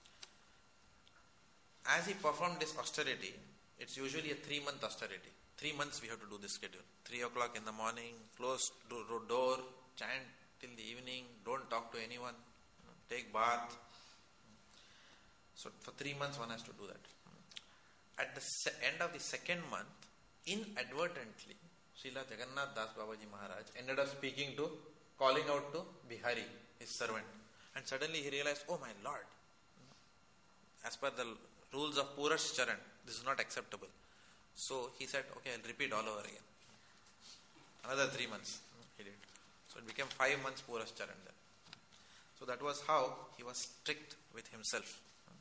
As he performed this austerity, it's usually a 3-month austerity. 3 months we have to do this schedule. 3 o'clock in the morning, close door, chant till the evening, don't talk to anyone, take bath. So for 3 months one has to do that. At the end of the second month, inadvertently, Srila Jagannath Das Babaji Maharaj ended up calling out to Bihari, his servant. And suddenly he realized, oh my Lord, as per the rules of Purascharan, this is not acceptable. So he said, okay, I'll repeat all over again. Another 3 months he did. So it became 5 months Purascharan then. So that was how he was strict with himself.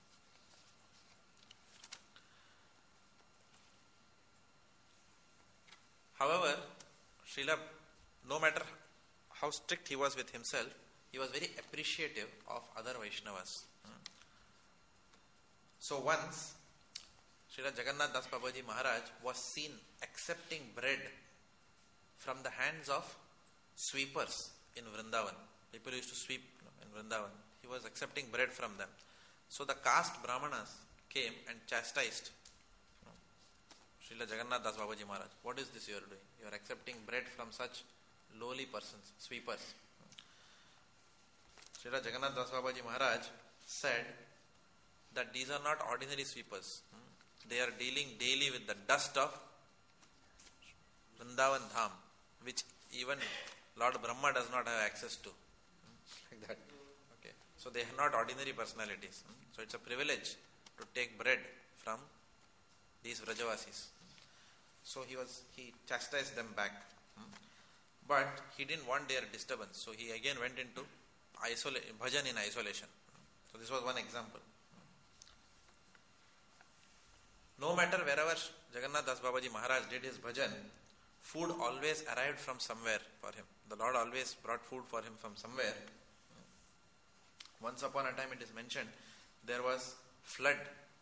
However, Srila, no matter how strict he was with himself, he was very appreciative of other Vaishnavas. So once, Srila Jagannath Das Babaji Maharaj was seen accepting bread from the hands of sweepers in Vrindavan. People used to sweep in Vrindavan. He was accepting bread from them. So the caste Brahmanas came and chastised Srila Jagannath Das Babaji Maharaj. What is this you are doing? You are accepting bread from such lowly persons, sweepers. Srila Jagannath Das Babaji Maharaj said that these are not ordinary sweepers. They are dealing daily with the dust of Vrindavan Dham, which even Lord Brahma does not have access to. Like that. Okay. So they are not ordinary personalities. So it's a privilege to take bread from these Vrajavasis. So he chastised them back. But he didn't want their disturbance. So he again went into bhajan in isolation. So this was one example. No matter wherever Jagannath Das Babaji Maharaj did his bhajan, food always arrived from somewhere for him. The Lord always brought food for him from somewhere. Once upon a time it is mentioned, there was flood.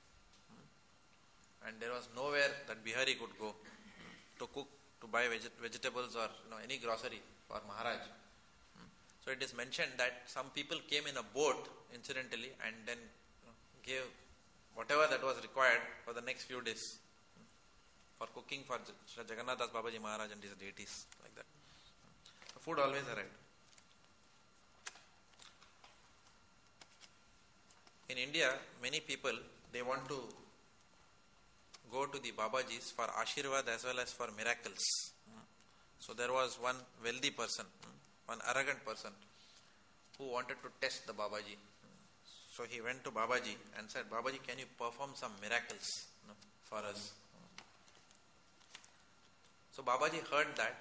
And there was nowhere that Bihari could go to cook, to buy vegetables or any grocery for Maharaj. So it is mentioned that some people came in a boat incidentally and then gave whatever that was required for the next few days for cooking for Jagannath Das Babaji Maharaj and his deities, like that. The food always arrived. In India, many people, they want to go to the Babajis for Ashirvad as well as for miracles. So there was one wealthy person, one arrogant person, who wanted to test the Babaji. So he went to Babaji and said, Babaji, can you perform some miracles for us? So Babaji heard that,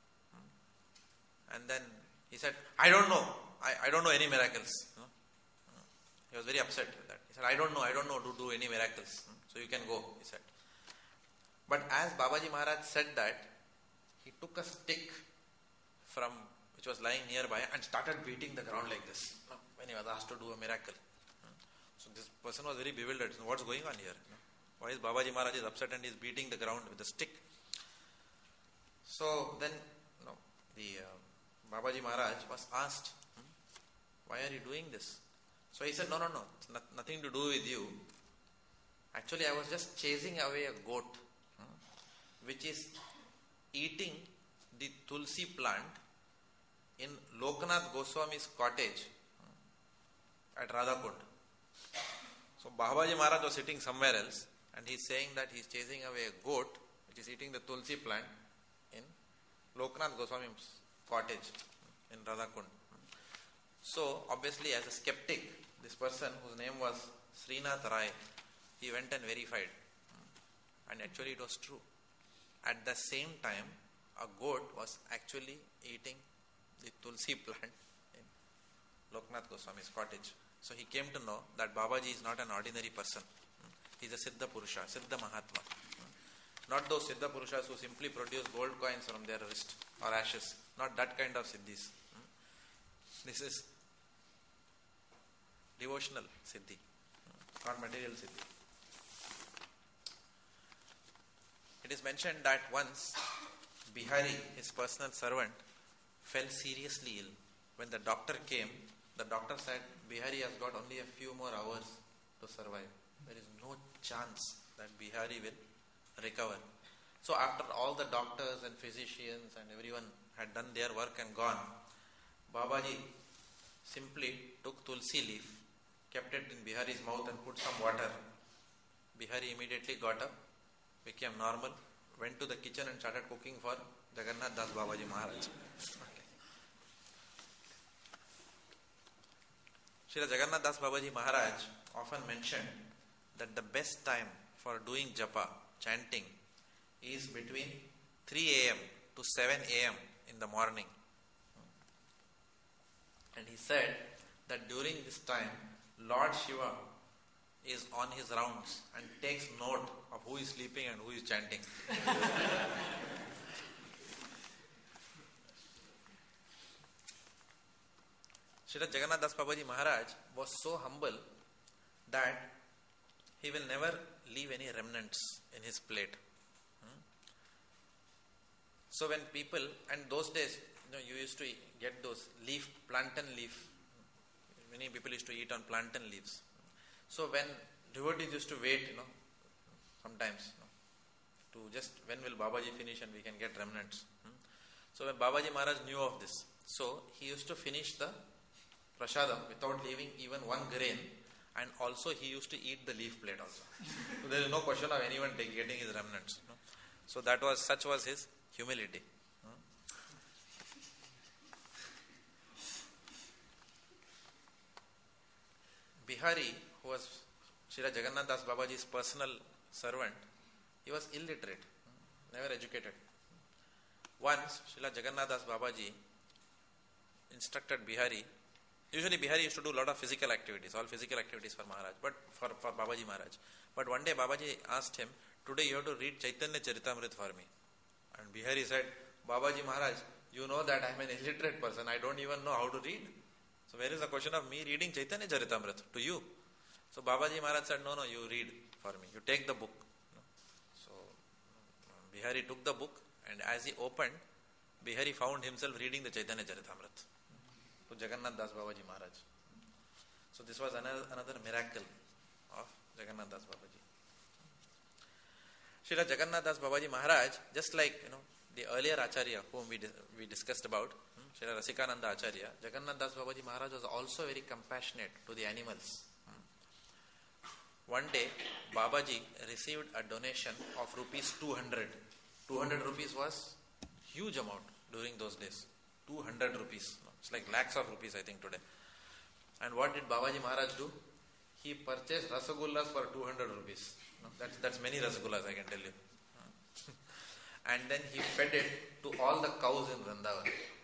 and then he said, I don't know. I don't know any miracles. He was very upset with that. He said, I don't know to do any miracles. So you can go, he said. But as Babaji Maharaj said that, he took a stick which was lying nearby and started beating the ground like this when he was asked to do a miracle. So this person was very bewildered. So what's going on here? Why is Babaji Maharaj is upset and is beating the ground with a stick? So then the Babaji Maharaj was asked, why are you doing this? So he said, no, it's nothing to do with you. Actually, I was just chasing away a goat, which is eating the tulsi plant in Loknath Goswami's cottage at Radhakund. So Babaji Maharaj was sitting somewhere else, and he's saying that he's chasing away a goat which is eating the tulsi plant in Loknath Goswami's cottage in Radhakund. So obviously, as a skeptic, this person whose name was Srinath Rai, he went and verified, and actually it was true. At the same time, a goat was actually eating the tulsi plant in Loknath Goswami's cottage. So he came to know that Babaji is not an ordinary person. He is a Siddha Purusha, Siddha Mahatma. Not those Siddha Purushas who simply produce gold coins from their wrist or ashes. Not that kind of Siddhis. This is devotional Siddhi, not material Siddhi. It is mentioned that once Bihari, his personal servant, fell seriously ill. When the doctor came, the doctor said, Bihari has got only a few more hours to survive. There is no chance that Bihari will recover. So after all the doctors and physicians and everyone had done their work and gone, Babaji simply took tulsi leaf, kept it in Bihari's mouth and put some water. Bihari immediately got up, became normal, went to the kitchen and started cooking for Jagannath Das Babaji Maharaj. Srila Jagannath Das Babaji Maharaj often mentioned that the best time for doing japa, chanting, is between 3 a.m. to 7 a.m. in the morning. And he said that during this time, Lord Shiva is on his rounds and takes note of who is sleeping and who is chanting. Srila Jagannath Das Babaji Maharaj was so humble that he will never leave any remnants in his plate. So when people, and those days, you used to get those plantain leaf. Many people used to eat on plantain leaves. So when devotees used to wait, sometimes, to just when will Babaji finish and we can get remnants. So when Babaji Maharaj knew of this, so he used to finish the prasadam without leaving even one grain, and also he used to eat the leaf plate also. So there is no question of anyone getting his remnants. So such was his humility. Bihari, who was Srila Jagannath Das Babaji's personal servant, he was illiterate, never educated. Once, Srila Jagannath Das Babaji instructed Bihari. Usually Bihari used to do a lot of physical activities, all physical activities for Maharaj, but for Babaji Maharaj. But one day Babaji asked him, today you have to read Chaitanya Charitamrita for me. And Bihari said, Babaji Maharaj, you know that I am an illiterate person, I don't even know how to read. So where is the question of me reading Chaitanya Charitamrita to you? So Babaji Maharaj said, no, you read for me. You take the book. So Bihari took the book, and as he opened, Bihari found himself reading the Chaitanya Charitamrita to Jagannath Das Babaji Maharaj. So this was another miracle of Jagannath Das Babaji. Srila Jagannath Das Babaji Maharaj, just like the earlier Acharya whom we discussed about, Srila Rasikananda Acharya, Jagannath Das Babaji Maharaj was also very compassionate to the animals. One day, Babaji received a donation of rupees 200. 200 rupees was huge amount during those days. 200 rupees. It's like lakhs of rupees, I think, today. And what did Babaji Maharaj do? He purchased rasagullas for 200 rupees. That's many rasagullas, I can tell you. And then he fed it to all the cows in Vrindavan.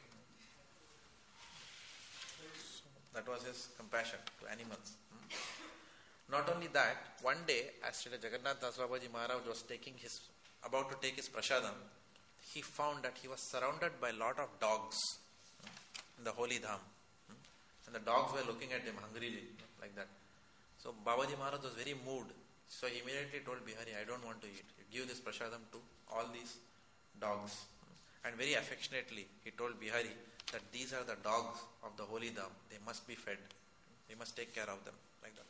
That was his compassion to animals. Not only that, one day, as Srila Jagannath Das Babaji Maharaj was about to take his prasadam, he found that he was surrounded by a lot of dogs in the holy dham. And the dogs were looking at him hungrily, like that. So Babaji Maharaj was very moved. So he immediately told Bihari, I don't want to eat. You give this prasadam to all these dogs. And very affectionately, he told Bihari that these are the dogs of the holy dham. They must be fed. We must take care of them, like that.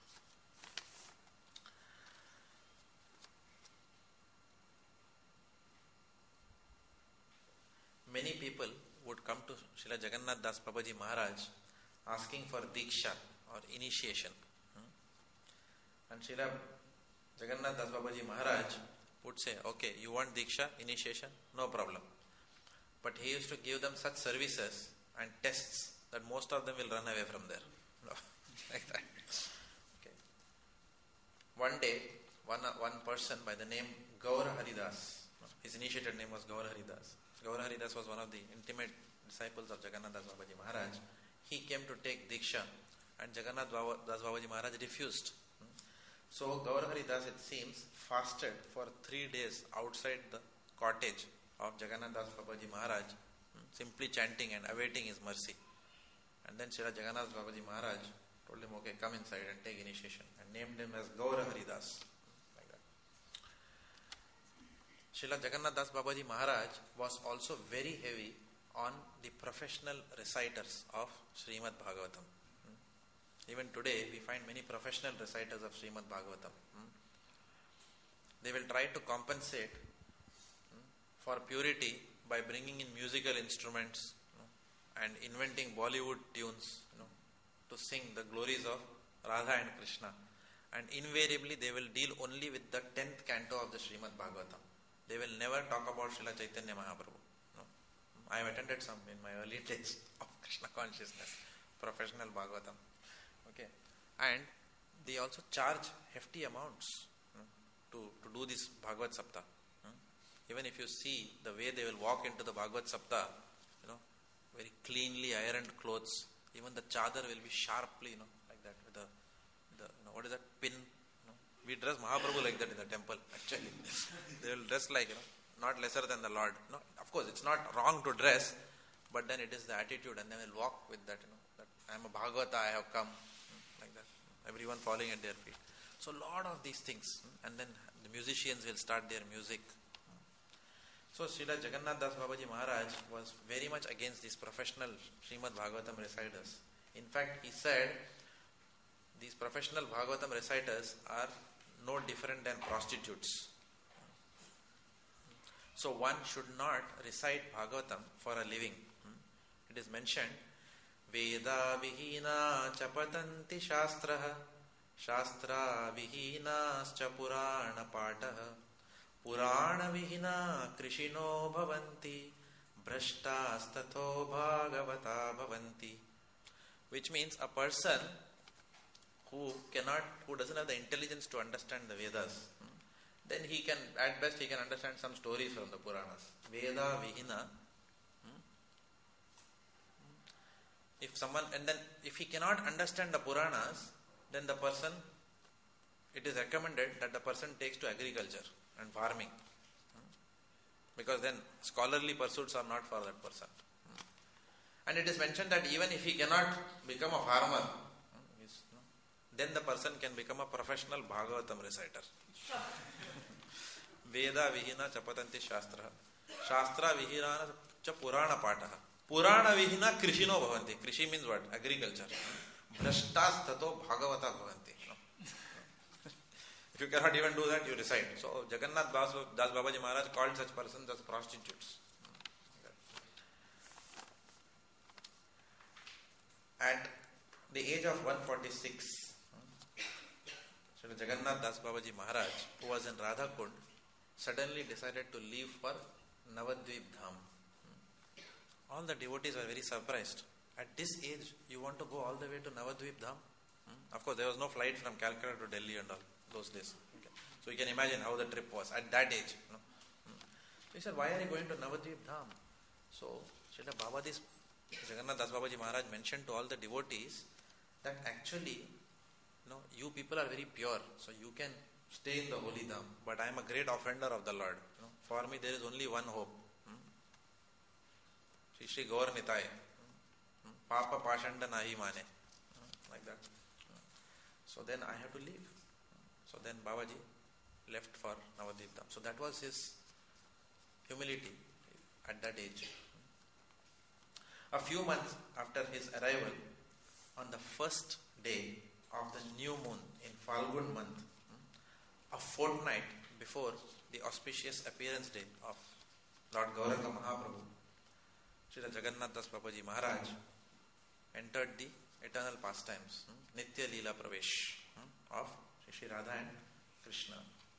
Many people would come to Srila Jagannath Das Babaji Maharaj asking for Diksha or initiation. And Srila Jagannath Das Babaji Maharaj would say, okay, you want Diksha, initiation? No problem. But he used to give them such services and tests that most of them will run away from there. No, like that. Okay. One day, one person by the name Gaur Haridas, his initiated name was Gaur Haridas. Gaur Haridas was one of the intimate disciples of Jagannath Das Babaji Maharaj. He came to take Diksha and Jagannath Das Babaji Maharaj refused. So Gaur Haridas, it seems, fasted for 3 days outside the cottage of Jagannath Das Babaji Maharaj, simply chanting and awaiting his mercy. And then Srila Jagannath Babaji Maharaj told him, okay, come inside and take initiation, and named him as Gaur Haridas. Like that. Srila Jagannath Das Babaji Maharaj was also very heavy on the professional reciters of Srimad Bhagavatam. Even today, we find many professional reciters of Srimad Bhagavatam. They will try to compensate for purity by bringing in musical instruments and inventing Bollywood tunes to sing the glories of Radha and Krishna. And invariably, they will deal only with the 10th canto of the Srimad Bhagavatam. They will never talk about Srila Chaitanya Mahaprabhu. I have attended some in my early days of Krishna consciousness, professional Bhagavatam. Okay, and they also charge hefty amounts to do this Bhagavad Sapta. Even if you see the way they will walk into the Bhagavad Sapta, very cleanly ironed clothes. Even the chadar will be sharply, like that with the what is that pin? We dress Mahaprabhu like that in the temple. Actually, they will dress like not lesser than the Lord. Of course, it's not wrong to dress, but then it is the attitude, and they will walk with that. That I am a Bhagavata, I have come, like that. Everyone falling at their feet. So, lot of these things, and then the musicians will start their music. So, Srila Jagannath Das Babaji Maharaj was very much against these professional Srimad Bhagavatam reciters. In fact, he said these professional Bhagavatam reciters are no different than prostitutes. So one should not recite Bhagavatam for a living. It is mentioned, Veda vihina chapatanti shastraha, shastra vihinascha purana pataha, purana vihina krishino bhavanti, brashtastatho bhagavata bhavanti. Which means a person who doesn't have the intelligence to understand the Vedas, then he can, at best, he can understand some stories from the Puranas. Veda vihina. If he cannot understand the Puranas, then the person, it is recommended that the person takes to agriculture and farming. Because then scholarly pursuits are not for that person. And it is mentioned that even if he cannot become a farmer, then the person can become a professional Bhagavatam reciter. Veda vihina chapatanti shastra. Shastra vihina cha purana pataha. Purana vihina krishino bhavanti. Krishi means what? Agriculture. Brashtas tato bhagavata bhavanti. If you cannot even do that, you recite. So Jagannath Das Babaji Maharaj called such persons as prostitutes. At the age of 146, Srila Jagannath Das Babaji Maharaj, who was in Radhakund, suddenly decided to leave for Navadvip Dham. All the devotees were very surprised. At this age, you want to go all the way to Navadvip Dham? Of course, there was no flight from Calcutta to Delhi and all those days. Okay. So you can imagine how the trip was at that age. So he said, why are you going to Navadvip Dham? So Srila Jagannath Das Babaji Maharaj mentioned to all the devotees that actually, you people are very pure, so you can stay in the holy dham, but I am a great offender of the Lord. For me, there is only one hope. Shri Shri Gaur Nitai. Papa Pashanda Nahi Mane. Like that. So then I have to leave. So then Babaji left for Navadvip Dham. So that was his humility at that age. A few months after his arrival, on the first day of the new moon in Falgun month, a fortnight before the auspicious appearance day of Lord Gauranga Mahaprabhu, Srila Jagannath Das Babaji Maharaj entered the eternal pastimes, Nitya Leela Pravesh of Shri Radha and Krishna.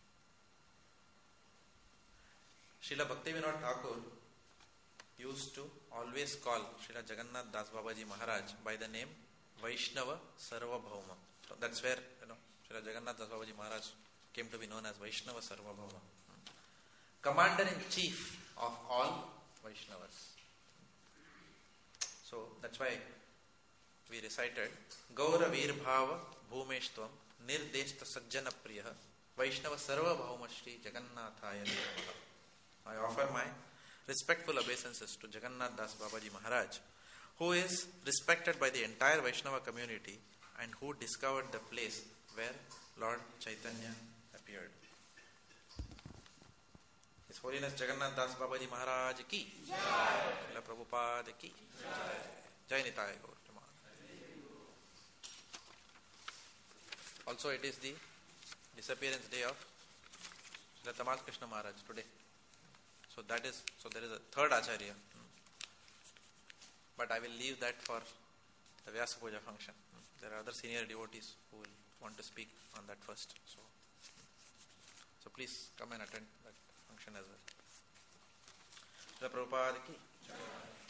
Srila Bhaktivinoda Thakur used to always call Srila Jagannath Das Babaji Maharaj by the name Vaishnava Sarvabhauma. So that's where Srila Jagannath Das Babaji Maharaj came to be known as Vaishnava Sarvabhauma, commander in chief of all Vaishnavas. So that's why we recited Gaura Virbhava Bhumeshtvam Nirdeshta Sajjana Priya Vaishnava Sarvabhauma Shri Jagannathaya Namaha. I offer my respectful obeisances to Jagannath Das Babaji Maharaj, who is respected by the entire Vaishnava community and who discovered the place where Lord Chaitanya appeared. His Holiness Jagannath Das Babaji Maharaj ki Jai, Srila Prabhupada ki Jai, Jai Nitai Gaur. Also, it is the disappearance day of Srila Tamal Krishna Maharaj today. So there is a third Acharya. But I will leave that for the Vyasa Puja function. There are other senior devotees who will want to speak on that first. So please come and attend that function as well. Srila Prabhupada ki Jai.